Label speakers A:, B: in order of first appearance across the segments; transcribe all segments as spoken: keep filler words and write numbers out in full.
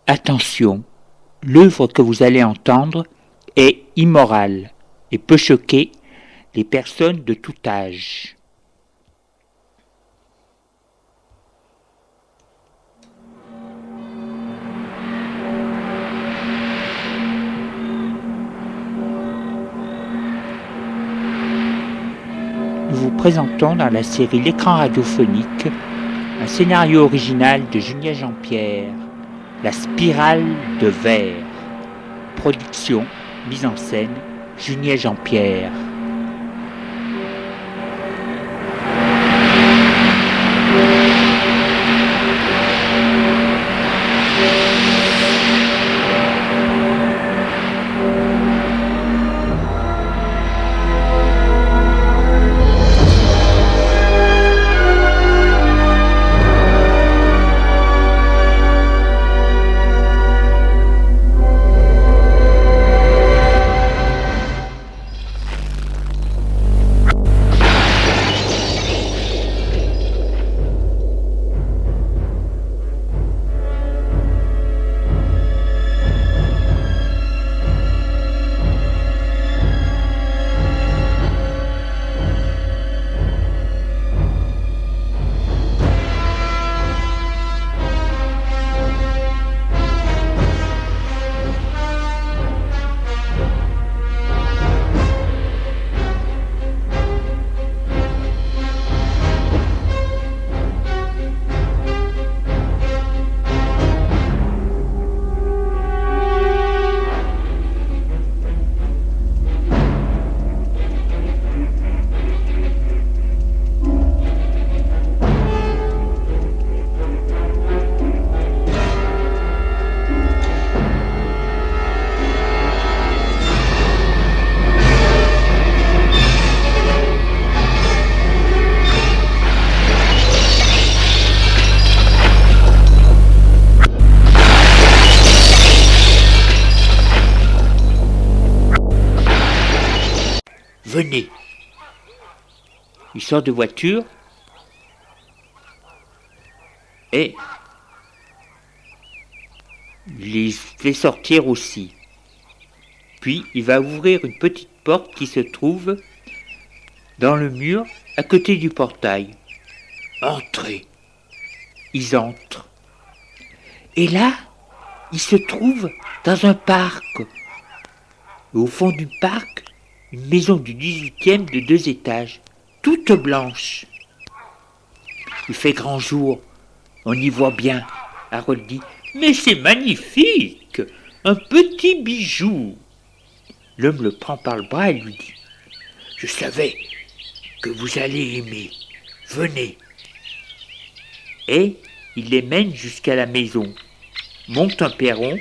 A: Attention, l'œuvre que vous allez entendre est immorale et peut choquer les personnes de tout âge. Nous vous présentons dans la série L'écran radiophonique un scénario original de Julien Jean-Pierre, La spirale de verre. Production, mise en scène, Julien Jean-Pierre. Venez. Il sort de voiture et il les fait sortir aussi. Puis il va ouvrir une petite porte qui se trouve dans le mur à côté du portail. Entrez. Ils entrent. Et là, ils se trouvent dans un parc. Et au fond du parc, une maison du dix-huitième de deux étages, toute blanche. Il fait grand jour, on y voit bien. Harold dit « Mais c'est magnifique, un petit bijou !» L'homme le prend par le bras et lui dit « Je savais que vous allez aimer, venez !» Et il les mène jusqu'à la maison, monte un perron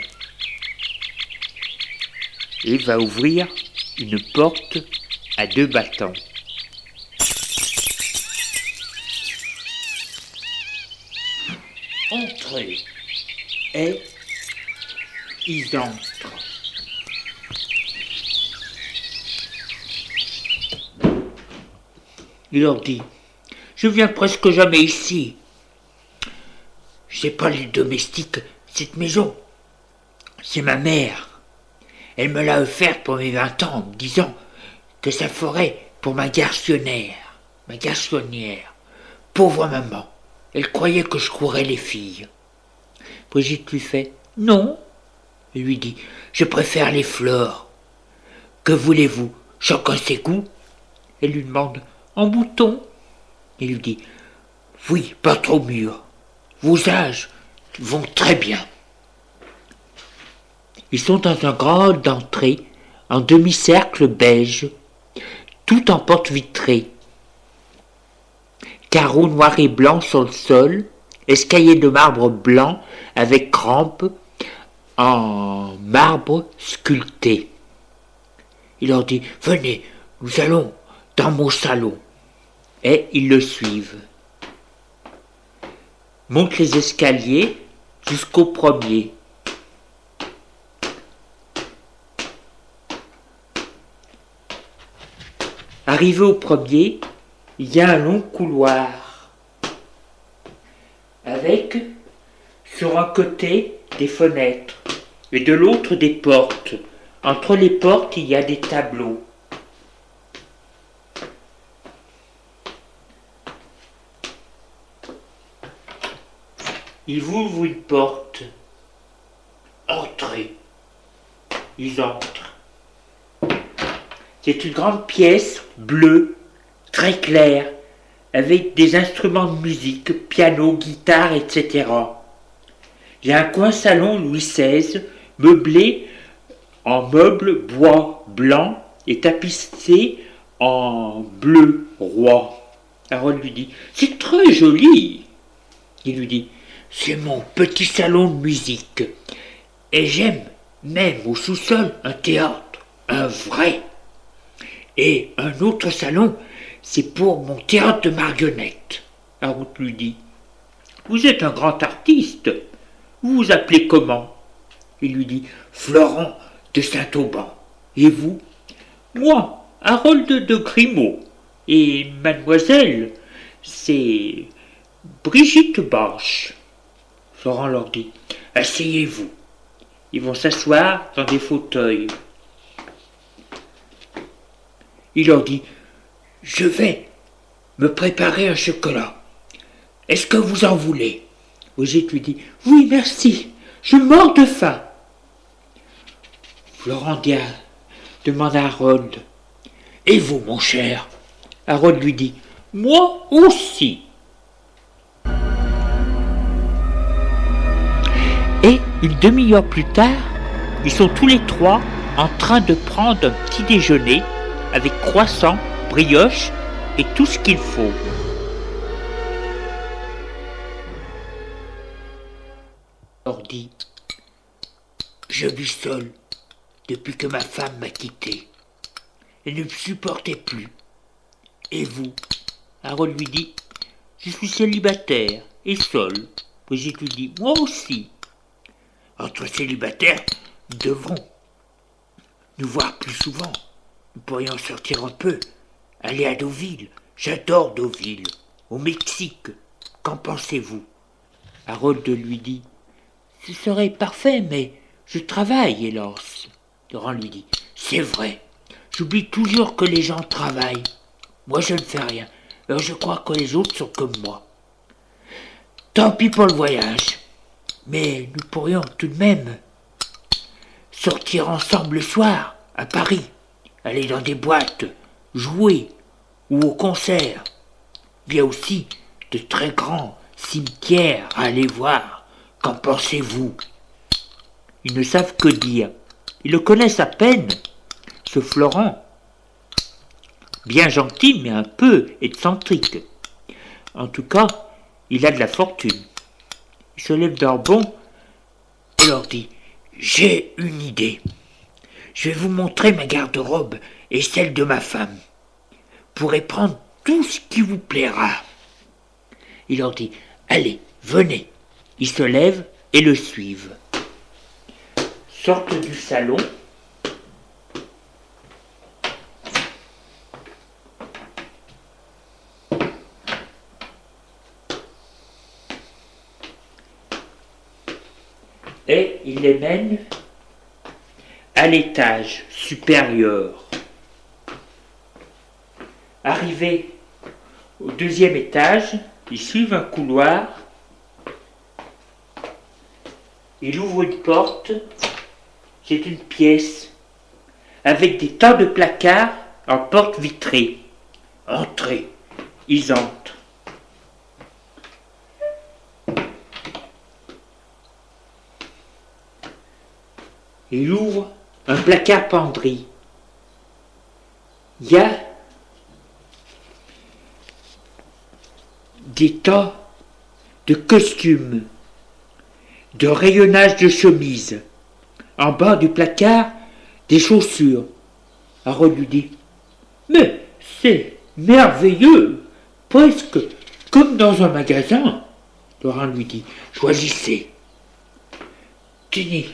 A: et va ouvrir une porte à deux battants. Entrez. Et ils entrent. Il leur dit « Je viens presque jamais ici. Je sais pas les domestiques cette maison. C'est ma mère. Elle me l'a offerte pour mes vingt ans, en me disant que ça ferait pour ma garçonnière, ma garçonnière. Pauvre maman, elle croyait que je courais les filles. » Brigitte lui fait « Non. » Elle lui dit « Je préfère les fleurs. Que voulez-vous, chacun ses goûts ?» Elle lui demande « En bouton ?» Il lui dit « Oui, pas trop mûr. Vos âges vont très bien. » Ils sont dans un grand hall d'entrée, en demi-cercle beige, tout en porte vitrée. Carreaux noirs et blancs sur le sol, escalier de marbre blanc avec rampe en marbre sculpté. Il leur dit « Venez, nous allons dans mon salon. » Et ils le suivent. Monte les escaliers jusqu'au premier. Arrivé au premier, il y a un long couloir avec, sur un côté, des fenêtres et de l'autre des portes. Entre les portes, il y a des tableaux. Il ouvre une porte. Entrez. Ils entrent. C'est une grande pièce bleue, très claire, avec des instruments de musique, piano, guitare, et cetera. Il y a un coin salon Louis seize, meublé en meubles bois blanc et tapissé en bleu roi. Harold lui dit « C'est très joli !» Il lui dit « C'est mon petit salon de musique. Et j'aime même au sous-sol un théâtre, un vrai. Et un autre salon, c'est pour mon théâtre de marionnettes. » Harold lui dit « Vous êtes un grand artiste. Vous vous appelez comment ?» Il lui dit « Florent de Saint-Auban. Et vous ?»« Moi, Harold de Grimaud. Et mademoiselle, c'est Brigitte Bausch. » Florent leur dit « Asseyez-vous. » Ils vont s'asseoir dans des fauteuils. Il leur dit « Je vais me préparer un chocolat. Est-ce que vous en voulez ?» Brigitte lui dit « Oui, merci, je mords de faim. » Florent dit à, demande à Harold « Et vous, mon cher ?» Harold lui dit « Moi aussi. » Et une demi-heure plus tard, ils sont tous les trois en train de prendre un petit déjeuner avec croissant, brioche et tout ce qu'il faut. Leur dit « Je vis seul depuis que ma femme m'a quitté. Elle ne me supportait plus. Et vous ?» Harold lui dit « Je suis célibataire et seul. » Brigitte lui dit « Moi aussi. » Entre célibataires, nous devrons nous voir plus souvent. Nous pourrions sortir un peu, aller à Deauville. J'adore Deauville, au Mexique. Qu'en pensez-vous ? Harold lui dit « Ce serait parfait, mais je travaille, hélas. » Laurent lui dit « C'est vrai, j'oublie toujours que les gens travaillent. Moi, je ne fais rien, alors je crois que les autres sont comme moi. Tant pis pour le voyage, mais nous pourrions tout de même sortir ensemble le soir, à Paris, aller dans des boîtes, jouer ou au concert. Il y a aussi de très grands cimetières à aller voir. Qu'en pensez-vous » Ils ne savent que dire. Ils le connaissent à peine, ce Florent. Bien gentil, mais un peu excentrique. En tout cas, il a de la fortune. Il se lève d'un bond et leur dit « J'ai une idée. Je vais vous montrer ma garde-robe et celle de ma femme. Vous pourrez prendre tout ce qui vous plaira. » Il leur dit « Allez, venez. » Ils se lèvent et le suivent. Sortent du salon. Et il les mène à l'étage supérieur. Arrivés au deuxième étage, ils suivent un couloir. Il ouvre une porte. C'est une pièce avec des tas de placards en porte vitrée. Entrez, ils entrent. Il ouvre un placard penderie. Il y a des tas de costumes, de rayonnage de chemises. En bas du placard, des chaussures. Harold lui dit « Mais c'est merveilleux, presque comme dans un magasin. » Laurent lui dit « Choisissez. Tenez,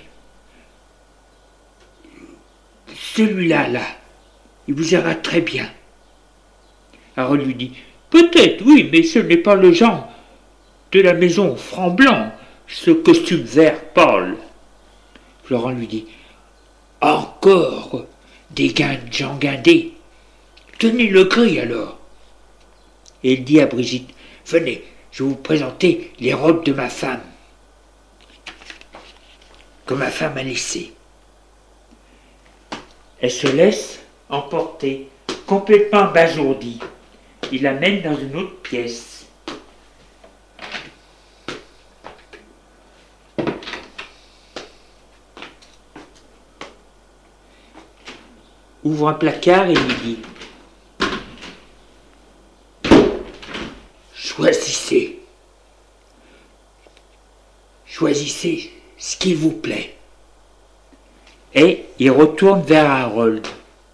A: celui-là, là, il vous ira très bien. » Harold lui dit « Peut-être, oui, mais ce n'est pas le genre de la maison franc blanc. ce costume vert pâle. Florent lui dit « Encore des gens guindés. Tenez le gris alors. » Et il dit à Brigitte « Venez, je vais vous présenter les robes de ma femme, que ma femme a laissées. » Elle se laisse emporter, complètement abasourdie. Il la mène dans une autre pièce. Ouvre un placard et lui dit « Choisissez. Choisissez ce qui vous plaît. » Et il retourne vers Harold.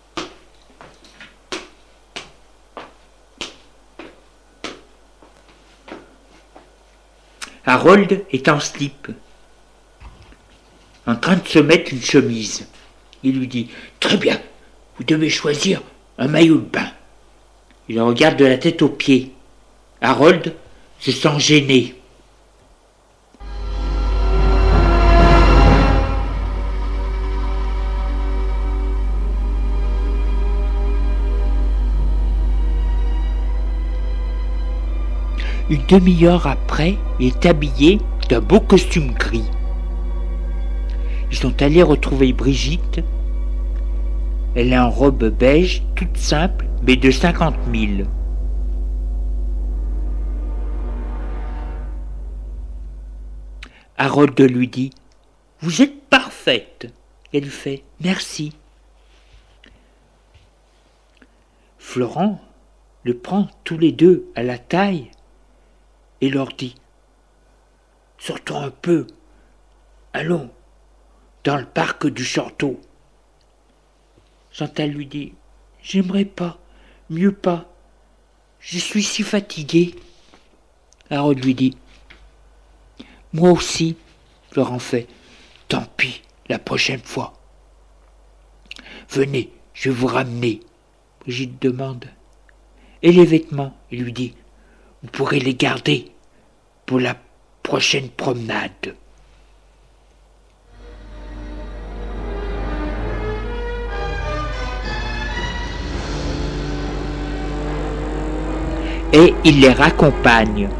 A: Harold est en slip, en train de se mettre une chemise. Il lui dit « Très bien, vous devez choisir un maillot de bain. » Il le regarde de la tête aux pieds. Harold se sent gêné. Une demi-heure après, il est habillé d'un beau costume gris. Ils sont allés retrouver Brigitte. Elle est en robe beige, toute simple, mais de cinquante mille. Harold lui dit « Vous êtes parfaite !» Elle lui fait « Merci !» Florent le prend tous les deux à la taille et leur dit « Sortons un peu, allons dans le parc du château. » Chantal lui dit « J'aimerais pas, mieux pas, je suis si fatigué. » Harold lui dit « Moi aussi. » Florent fait « Tant pis, la prochaine fois. » « Venez, je vais vous ramener. » Brigitte demande « Et les vêtements ?» Il lui dit « Vous pourrez les garder pour la prochaine promenade. » Et il les raccompagne.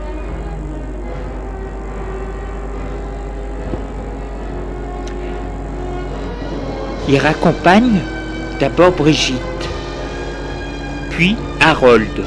A: Il raccompagne d'abord Brigitte, puis Harold.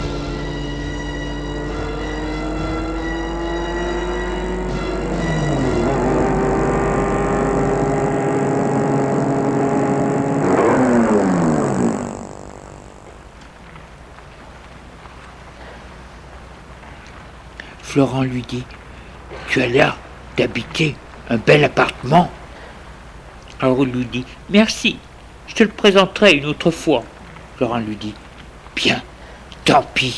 A: Florent lui dit « Tu as l'air d'habiter un bel appartement. » Harold lui dit « Merci, je te le présenterai une autre fois. » Florent lui dit « Bien, tant pis. »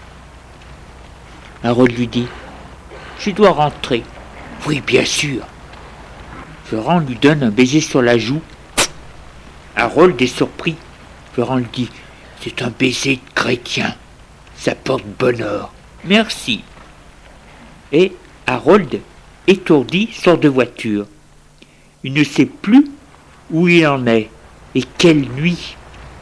A: Harold lui dit « Je dois rentrer. »« Oui, bien sûr. » Florent lui donne un baiser sur la joue. Harold est surpris. Florent lui dit « C'est un baiser de chrétien. Ça porte bonheur. »« Merci. » Et Harold, étourdi, sort de voiture. Il ne sait plus où il en est et quelle nuit.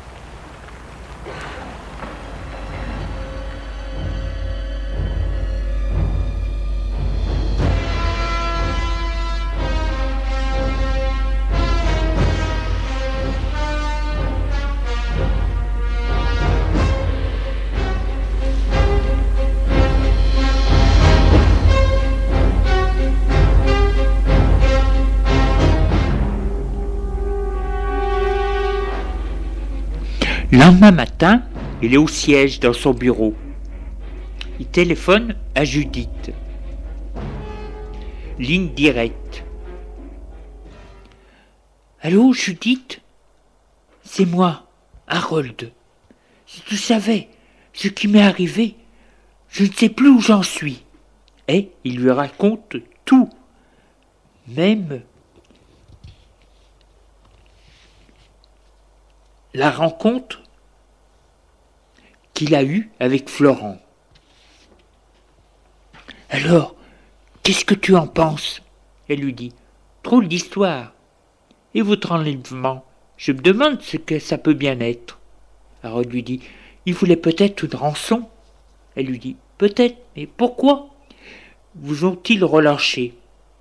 A: Le lendemain matin, il est au siège dans son bureau. Il téléphone à Judith. Ligne directe. « Allô, Judith ? C'est moi, Harold. Si tu savais ce qui m'est arrivé, je ne sais plus où j'en suis. » Et il lui raconte tout, même la rencontre qu'il a eue avec Florent. « Alors, Qu'est-ce que tu en penses? Elle lui dit. Drôle d'histoire. Et votre enlèvement? Je me demande ce que ça peut bien être. Harold lui dit. Il voulait peut-être une rançon. Elle lui dit. Peut-être, mais pourquoi? Vous ont-ils relâché?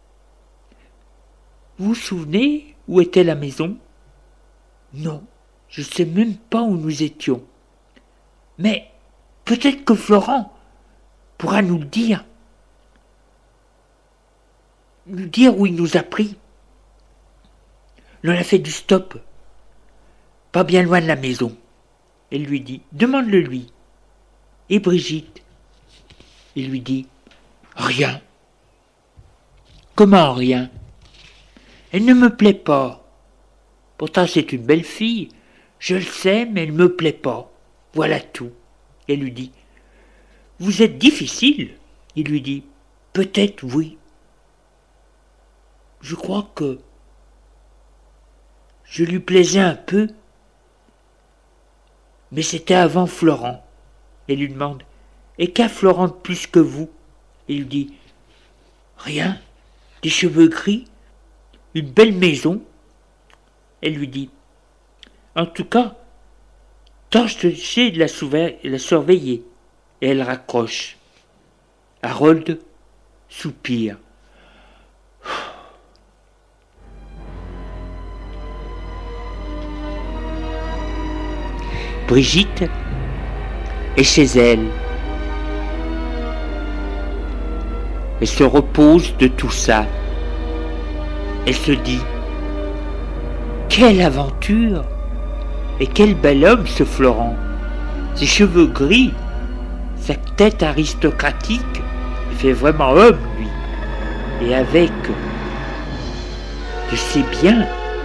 A: Vous vous souvenez où était la maison? Non, je ne sais même pas où nous étions. Mais peut-être que Florent pourra nous le dire. Nous dire où il nous a pris. On a fait du stop, pas bien loin de la maison. Elle lui dit, demande-le lui. Et Brigitte? Il lui dit, rien. Comment rien? Elle ne me plaît pas. Pourtant c'est une belle fille, je le sais, mais elle ne me plaît pas. Voilà tout. Elle lui dit, vous êtes difficile. Il lui dit, peut-être oui. Je crois que je lui plaisais un peu, mais c'était avant Florent. Elle lui demande, et qu'a Florent de plus que vous? Il lui dit, rien, des cheveux gris, une belle maison. Elle lui dit, en tout cas, tâchez de la, souver- la surveiller. Et elle raccroche. Harold soupire. Brigitte est chez elle. Elle se repose de tout ça. Elle se dit, quelle aventure! Et quel bel homme ce Florent! Ses cheveux gris, sa tête aristocratique, il fait vraiment homme lui. Et avec de ses biens.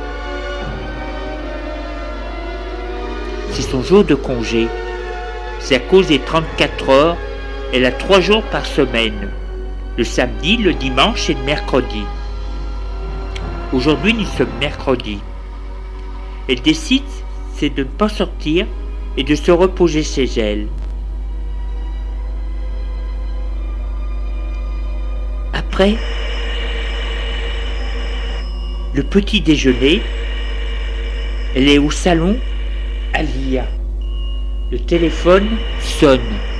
A: C'est son jour de congé. C'est à cause des trente-quatre heures. Elle a trois jours par semaine. Le samedi, le dimanche et le mercredi. Aujourd'hui, nous sommes mercredi. Elle décide, c'est de ne pas sortir et de se reposer chez elle. Après, le petit déjeuner, elle est au salon à Lia. Le téléphone sonne.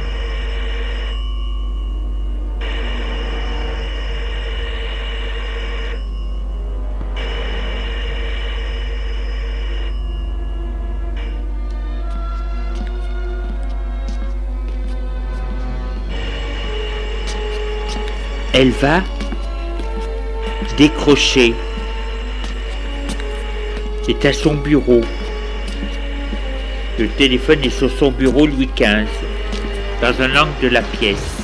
A: Elle va décrocher. C'est à son bureau. Le téléphone est sur son bureau Louis quinze, dans un angle de la pièce.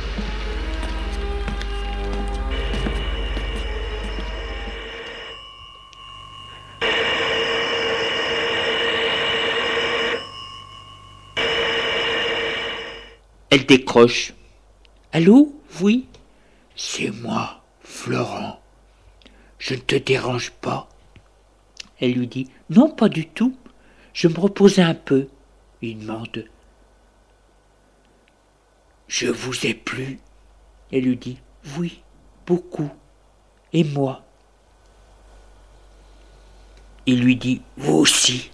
A: Elle décroche. Allô? Oui? C'est moi, Florent. Je ne te dérange pas? Elle lui dit, non, pas du tout. Je me reposais un peu. Il demande, je vous ai plu? Elle lui dit, oui, beaucoup. Et moi? Il lui dit, vous aussi.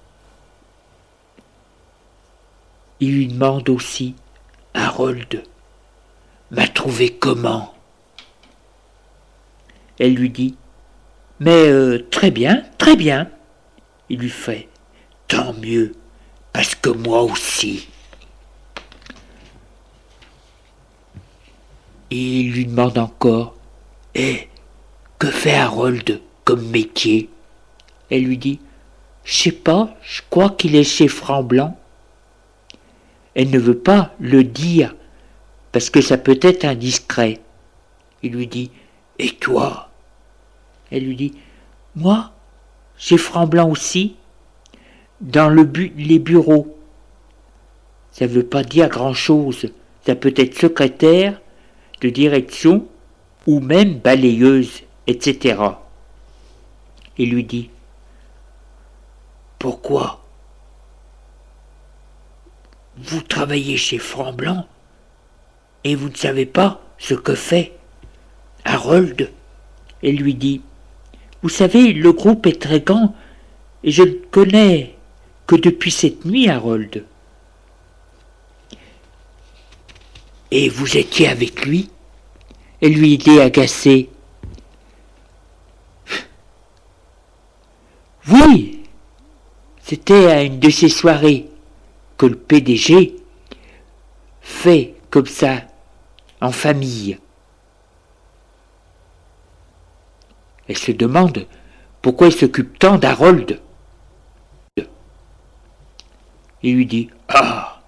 A: Il lui demande aussi, Harold m'a trouvé comment? Elle lui dit, mais euh, très bien, très bien. Il lui fait, tant mieux, parce que moi aussi. Et il lui demande encore, et que fait Harold comme métier? Elle lui dit, je sais pas, je crois qu'il est chez Franc Blanc. Elle ne veut pas le dire, parce que ça peut être indiscret. Il lui dit, et toi? Elle lui dit, moi, chez Franc Blanc aussi, dans le bu- les bureaux. Ça ne veut pas dire grand-chose. Ça peut être secrétaire, de direction, ou même balayeuse, et cetera. Il lui dit, pourquoi? Vous travaillez chez Franc Blanc et vous ne savez pas ce que fait Harold, elle lui dit, vous savez, le groupe est très grand et je ne connais que depuis cette nuit, Harold. Et vous étiez avec lui? Elle lui dit agacée. Oui, c'était à une de ces soirées que le P D G fait comme ça, en famille. Elle se demande pourquoi il s'occupe tant d'Harold. Il lui dit, ah,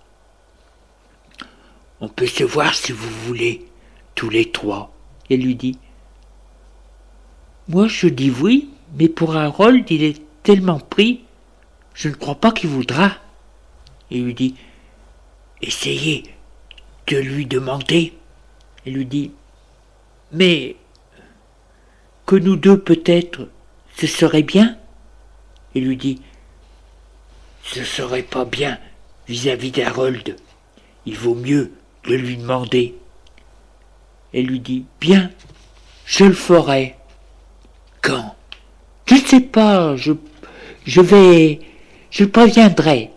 A: on peut se voir si vous voulez, tous les trois. Elle lui dit, moi je dis oui, mais pour Harold il est tellement pris, je ne crois pas qu'il voudra. Il lui dit, essayez de lui demander. Elle lui dit, mais que nous deux peut-être, ce serait bien. Il lui dit, ce serait pas bien vis-à-vis d'Harold. Il vaut mieux de lui demander. Elle lui dit, bien, je le ferai. Quand? Je ne sais pas, je, je vais, je le préviendrai.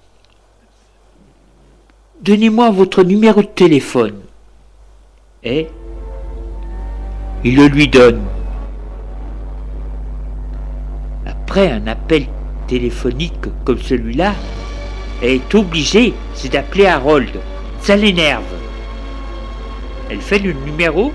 A: Donnez-moi votre numéro de téléphone. Et il le lui donne. Après un appel téléphonique comme celui-là, elle est obligée, c'est d'appeler Harold. Ça l'énerve. Elle fait le numéro.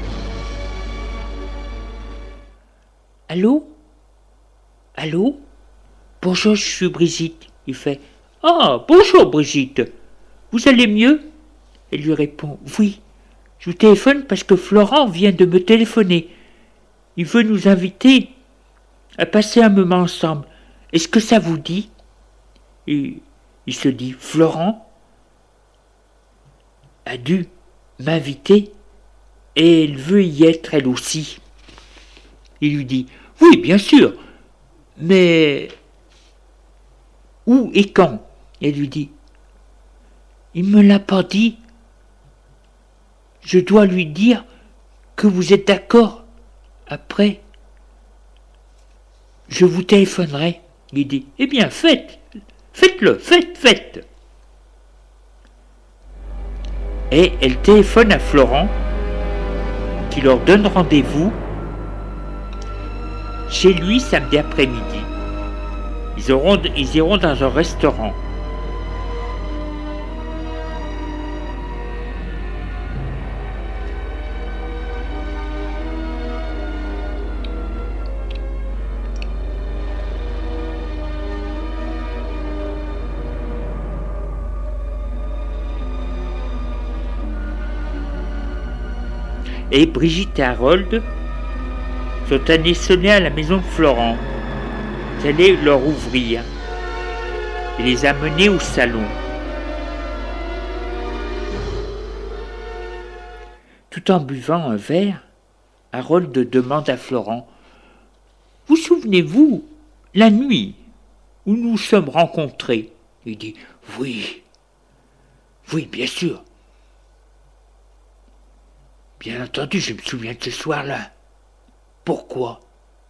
A: Allô? Allô? Bonjour, je suis Brigitte. Il fait, ah, bonjour Brigitte. Vous allez mieux? Elle lui répond, oui. Je vous téléphone parce que Florent vient de me téléphoner. Il veut nous inviter à passer un moment ensemble. Est-ce que ça vous dit? Et il se dit, Florent a dû m'inviter et elle veut y être elle aussi. Il lui dit, oui, bien sûr, mais où et quand? Elle lui dit, il me l'a pas dit. Je dois lui dire que vous êtes d'accord. Après, je vous téléphonerai. Il dit, eh bien, faites, faites-le, faites, faites. Et elle téléphone à Florent, qui leur donne rendez-vous chez lui samedi après-midi. Ils, auront, ils iront dans un restaurant. Et Brigitte et Harold sont allés sonner à la maison de Florent. Ils allaient leur ouvrir et les amener au salon. Tout en buvant un verre, Harold demande à Florent, « Vous souvenez-vous, la nuit où nous nous sommes rencontrés ?» Il dit, « Oui, oui, bien sûr. Bien entendu, je me souviens de ce soir-là. Pourquoi?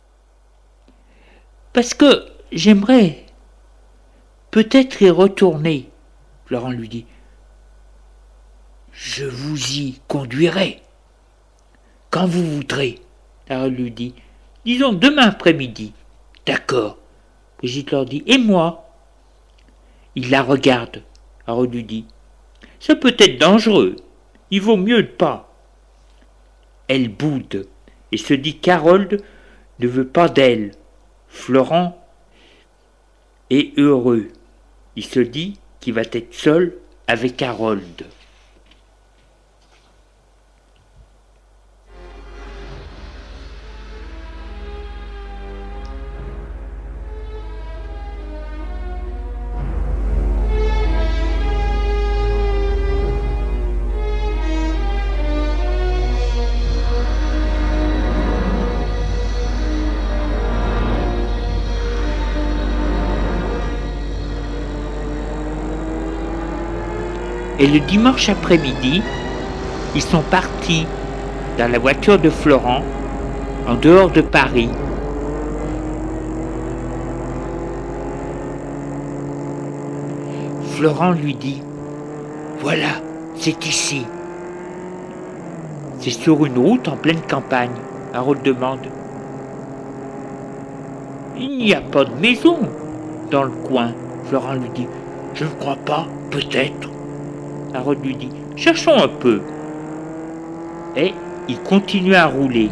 A: Parce que j'aimerais peut-être y retourner. » Florent lui dit, « Je vous y conduirai. Quand vous voudrez. » Harold lui dit, « Disons demain après-midi. » D'accord. Brigitte leur dit, « Et moi ?» Il la regarde. Harold lui dit, « Ça peut être dangereux. Il vaut mieux ne pas. » Elle boude et se dit qu'Harold ne veut pas d'elle. Florent est heureux. Il se dit qu'il va être seul avec Harold. Et le dimanche après-midi, ils sont partis dans la voiture de Florent, en dehors de Paris. Florent lui dit « Voilà, c'est ici. » C'est sur une route en pleine campagne. Harold demande « Il n'y a pas de maison dans le coin. » Florent lui dit « Je ne crois pas, peut-être. » Harold lui dit « Cherchons un peu. » Et il continue à rouler.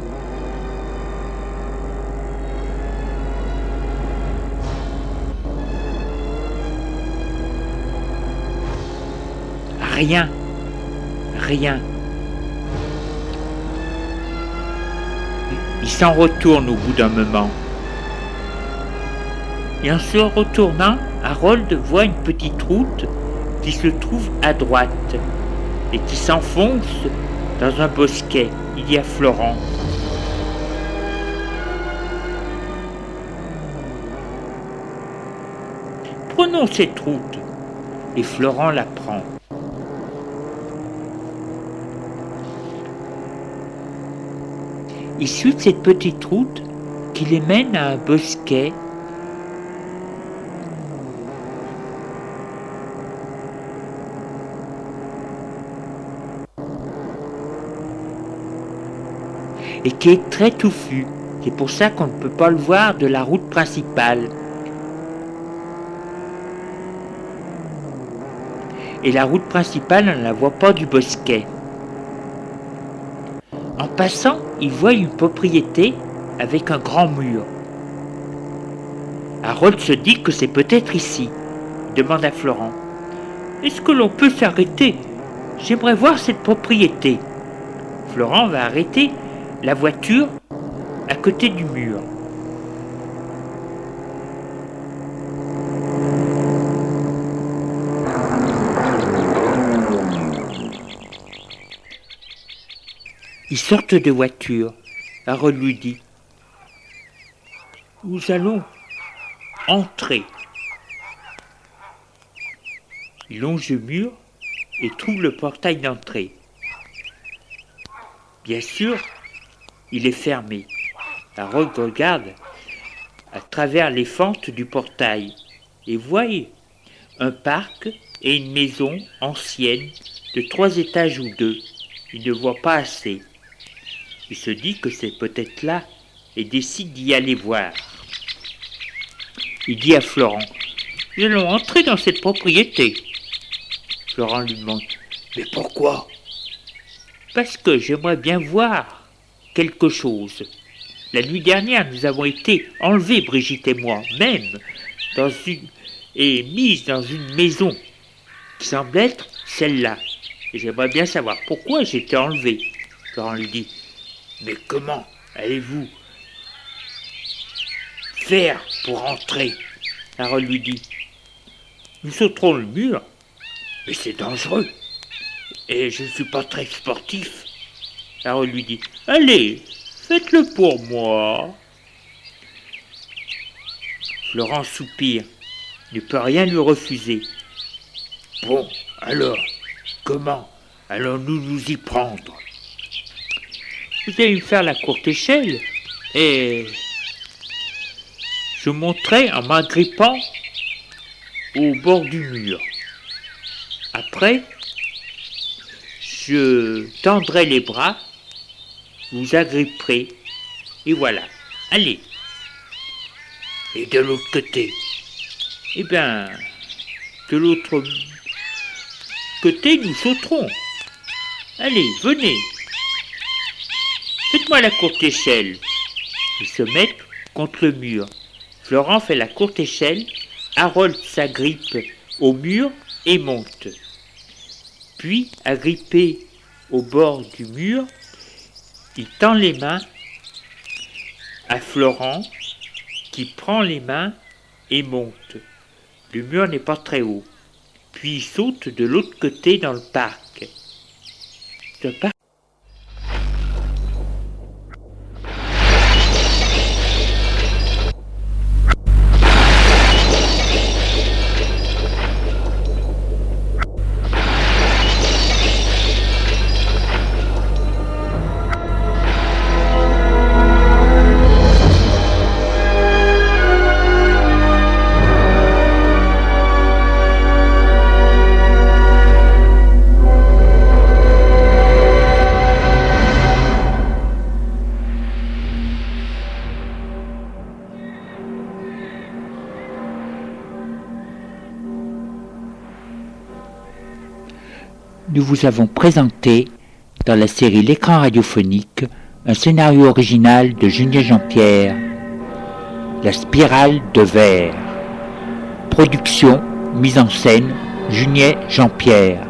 A: Rien, rien. Il s'en retourne au bout d'un moment. Et en se retournant, Harold voit une petite route qui se trouve à droite et qui s'enfonce dans un bosquet. Il y a Florent. Prenons cette route. Et Florent la prend. Ils suivent cette petite route qui les mène à un bosquet. Et qui est très touffu. C'est pour ça qu'on ne peut pas le voir de la route principale. Et la route principale, on ne la voit pas du bosquet. En passant, il voit une propriété avec un grand mur. Harold se dit que c'est peut-être ici. Il demande à Florent « Est-ce que l'on peut s'arrêter? J'aimerais voir cette propriété. » Florent va arrêter la voiture à côté du mur. Ils sortent de voiture. Harold lui dit « Nous allons entrer. » Il longe le mur et trouve le portail d'entrée. Bien sûr, il est fermé. Harold regarde à travers les fentes du portail et voit un parc et une maison ancienne de trois étages ou deux. Il ne voit pas assez. Il se dit que c'est peut-être là et décide d'y aller voir. Il dit à Florent « Nous allons entrer dans cette propriété. » Florent lui demande « Mais pourquoi ?»« Parce que j'aimerais bien voir quelque chose. La nuit dernière, nous avons été enlevés, Brigitte et moi, même, dans une, et mises dans une maison qui semble être celle-là. Et j'aimerais bien savoir pourquoi j'ai été enlevé. » Florent lui dit « Mais comment allez-vous faire pour entrer ?» Harold lui dit « Nous sauterons le mur, mais c'est dangereux. Et je ne suis pas très sportif. » Harold lui dit « Allez, faites-le pour moi. » Florent soupire, ne peut rien lui refuser. « Bon, alors, comment allons-nous nous y prendre ? Vous allez me faire la courte échelle et je monterai en m'agrippant au bord du mur. Après, je tendrai les bras, vous agripperez et voilà. Allez. Et de l'autre côté? Eh bien, de l'autre côté, nous sauterons. Allez, venez. Faites-moi la courte échelle. Ils se mettent contre le mur. Florent fait la courte échelle. Harold s'agrippe au mur et monte. Puis, agrippé au bord du mur, il tend les mains à Florent, qui prend les mains et monte. Le mur n'est pas très haut. Puis il saute de l'autre côté dans le parc. Ce parc nous vous avons présenté, dans la série L'écran radiophonique, un scénario original de Julien Jean-Pierre, La spirale de verre. Production, mise en scène, Julien Jean-Pierre.